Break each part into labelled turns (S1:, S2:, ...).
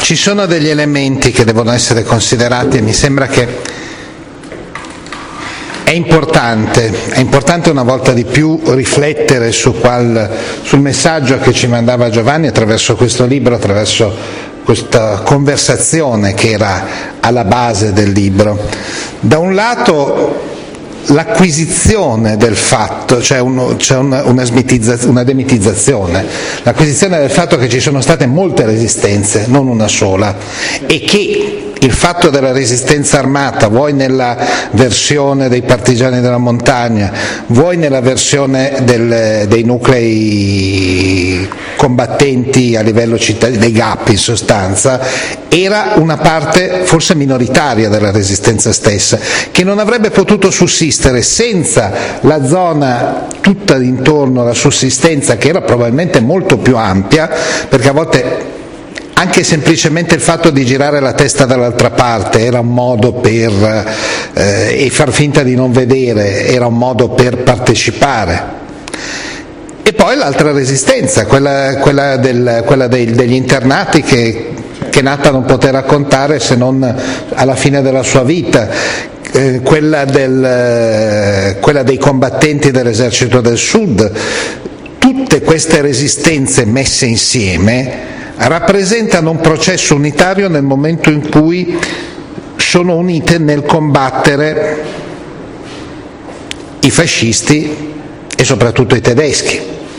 S1: Ci sono degli elementi che devono essere considerati e mi sembra che è importante una volta di più riflettere sul messaggio che ci mandava Giovanni attraverso questo libro, attraverso questa conversazione che era alla base del libro. Da un lato l'acquisizione del fatto, c'è una demitizzazione, l'acquisizione del fatto che ci sono state molte resistenze, non una sola, e che il fatto della resistenza armata, vuoi nella versione dei partigiani della montagna, vuoi nella versione dei nuclei combattenti a livello cittadino, dei GAP in sostanza, era una parte forse minoritaria della resistenza stessa, che non avrebbe potuto sussistere senza la zona tutta intorno alla sussistenza, che era probabilmente molto più ampia, perché a volte anche semplicemente il fatto di girare la testa dall'altra parte era un modo per e far finta di non vedere, era un modo per partecipare. E poi l'altra resistenza, quella degli internati che Natta non poté raccontare se non alla fine della sua vita, quella dei combattenti dell'esercito del Sud. Tutte queste resistenze messe insieme rappresentano un processo unitario nel momento in cui sono unite nel combattere i fascisti e soprattutto i tedeschi.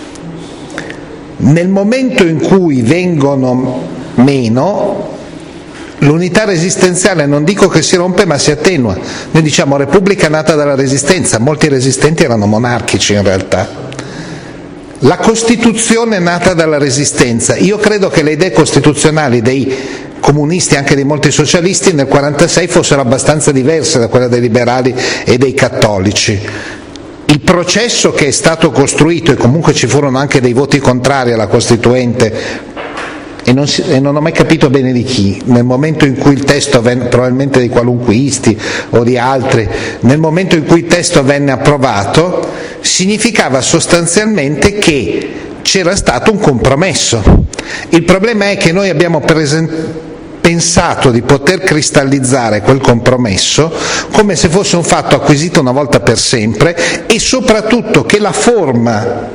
S1: Nel momento in cui vengono meno, l'unità resistenziale non dico che si rompe ma si attenua. Noi diciamo Repubblica nata dalla resistenza, molti resistenti erano monarchici in realtà. La Costituzione è nata dalla resistenza. Io credo che le idee costituzionali dei comunisti e anche di molti socialisti nel 1946 fossero abbastanza diverse da quelle dei liberali e dei cattolici. Il processo che è stato costruito, e comunque ci furono anche dei voti contrari alla Costituente, e non ho mai capito bene di chi, nel momento in cui il testo venne, probabilmente dei qualunquisti o di altri, nel momento in cui il testo venne approvato, significava sostanzialmente che c'era stato un compromesso. Il problema è che noi abbiamo pensato di poter cristallizzare quel compromesso come se fosse un fatto acquisito una volta per sempre, e soprattutto che la forma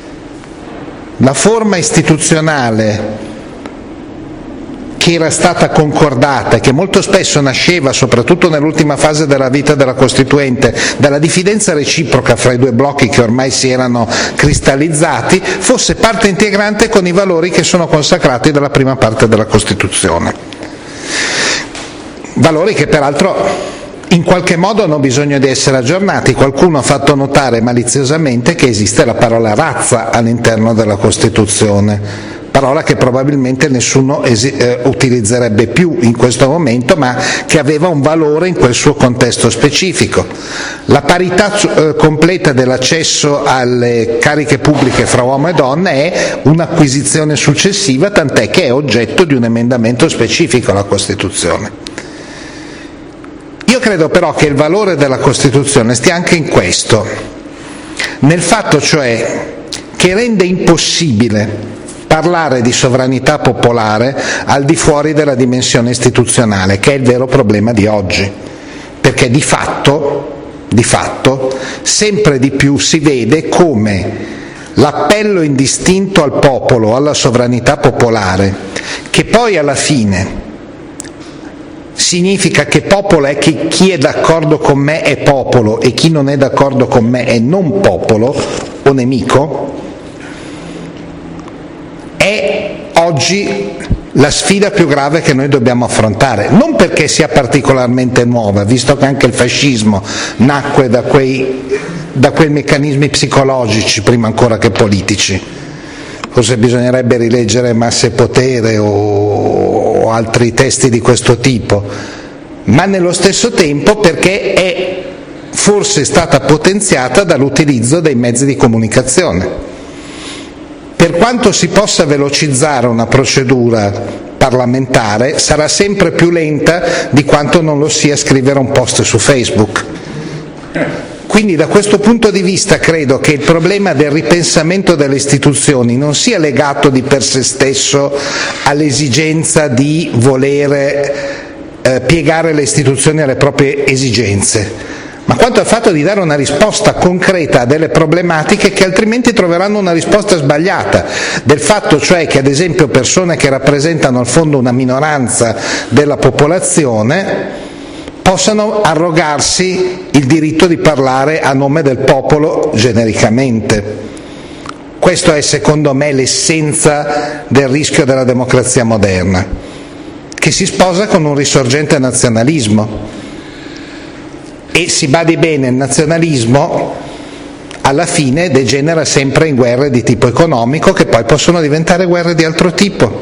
S1: istituzionale che era stata concordata e che molto spesso nasceva, soprattutto nell'ultima fase della vita della Costituente, dalla diffidenza reciproca fra i due blocchi che ormai si erano cristallizzati, fosse parte integrante con i valori che sono consacrati dalla prima parte della Costituzione. Valori che peraltro in qualche modo hanno bisogno di essere aggiornati. Qualcuno ha fatto notare maliziosamente che esiste la parola razza all'interno della Costituzione, parola che probabilmente nessuno utilizzerebbe più in questo momento, ma che aveva un valore in quel suo contesto specifico. La parità completa dell'accesso alle cariche pubbliche fra uomo e donna è un'acquisizione successiva, tant'è che è oggetto di un emendamento specifico alla Costituzione. Io credo però che il valore della Costituzione stia anche in questo, nel fatto cioè che rende impossibile parlare di sovranità popolare al di fuori della dimensione istituzionale, che è il vero problema di oggi, perché di fatto sempre di più si vede come l'appello indistinto al popolo, alla sovranità popolare, che poi alla fine significa che popolo è che chi è d'accordo con me è popolo e chi non è d'accordo con me è non popolo o nemico, è oggi la sfida più grave che noi dobbiamo affrontare, non perché sia particolarmente nuova, visto che anche il fascismo nacque da quei meccanismi psicologici prima ancora che politici. Forse bisognerebbe rileggere Massa e Potere o altri testi di questo tipo, ma nello stesso tempo perché è forse stata potenziata dall'utilizzo dei mezzi di comunicazione. Per quanto si possa velocizzare una procedura parlamentare, sarà sempre più lenta di quanto non lo sia scrivere un post su Facebook. Quindi da questo punto di vista credo che il problema del ripensamento delle istituzioni non sia legato di per sé stesso all'esigenza di volere piegare le istituzioni alle proprie esigenze, ma quanto al fatto di dare una risposta concreta a delle problematiche che altrimenti troveranno una risposta sbagliata, del fatto cioè che ad esempio persone che rappresentano al fondo una minoranza della popolazione possano arrogarsi il diritto di parlare a nome del popolo genericamente. Questo è secondo me l'essenza del rischio della democrazia moderna, che si sposa con un risorgente nazionalismo. E si badi bene, il nazionalismo alla fine degenera sempre in guerre di tipo economico, che poi possono diventare guerre di altro tipo.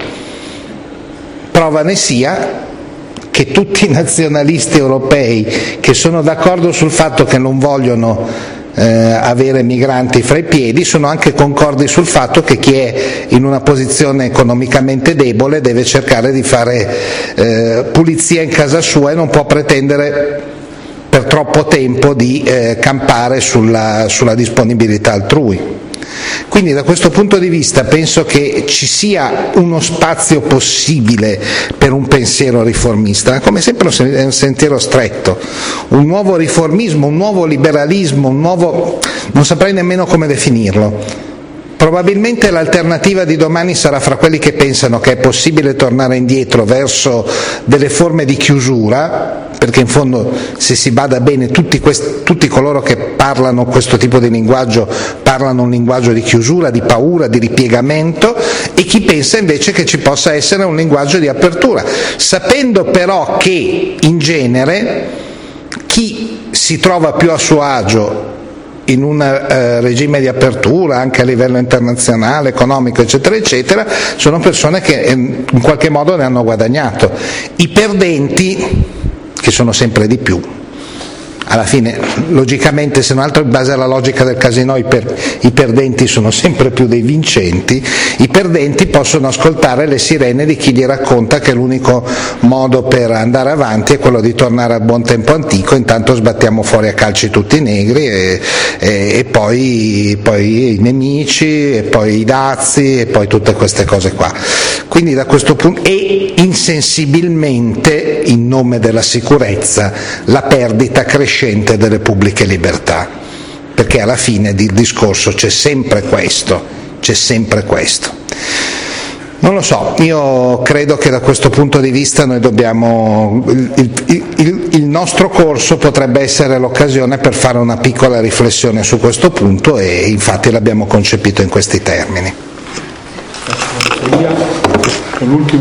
S1: Prova ne sia che tutti i nazionalisti europei che sono d'accordo sul fatto che non vogliono avere migranti fra i piedi sono anche concordi sul fatto che chi è in una posizione economicamente debole deve cercare di fare pulizia in casa sua e non può pretendere per troppo tempo di campare sulla disponibilità altrui. Quindi da questo punto di vista penso che ci sia uno spazio possibile per un pensiero riformista, come sempre è un sentiero stretto, un nuovo riformismo, un nuovo liberalismo, non saprei nemmeno come definirlo. Probabilmente l'alternativa di domani sarà fra quelli che pensano che è possibile tornare indietro verso delle forme di chiusura, perché in fondo se si bada bene tutti coloro che parlano questo tipo di linguaggio parlano un linguaggio di chiusura, di paura, di ripiegamento, e chi pensa invece che ci possa essere un linguaggio di apertura, sapendo però che in genere chi si trova più a suo agio in un regime di apertura anche a livello internazionale, economico, eccetera, eccetera, sono persone che in qualche modo ne hanno guadagnato. I perdenti, che sono sempre di più, alla fine logicamente, se non altro in base alla logica del casino, i perdenti sono sempre più dei vincenti. I perdenti possono ascoltare le sirene di chi gli racconta che l'unico modo per andare avanti è quello di tornare al buon tempo antico, intanto sbattiamo fuori a calci tutti i negri e poi i nemici e poi i dazi e poi tutte queste cose qua. Quindi da questo punto, e insensibilmente in nome della sicurezza, la perdita crescente delle pubbliche libertà, perché alla fine del discorso c'è sempre questo. Non lo so, io credo che da questo punto di vista noi dobbiamo, il nostro corso potrebbe essere l'occasione per fare una piccola riflessione su questo punto, e infatti l'abbiamo concepito in questi termini.
S2: L'ultimo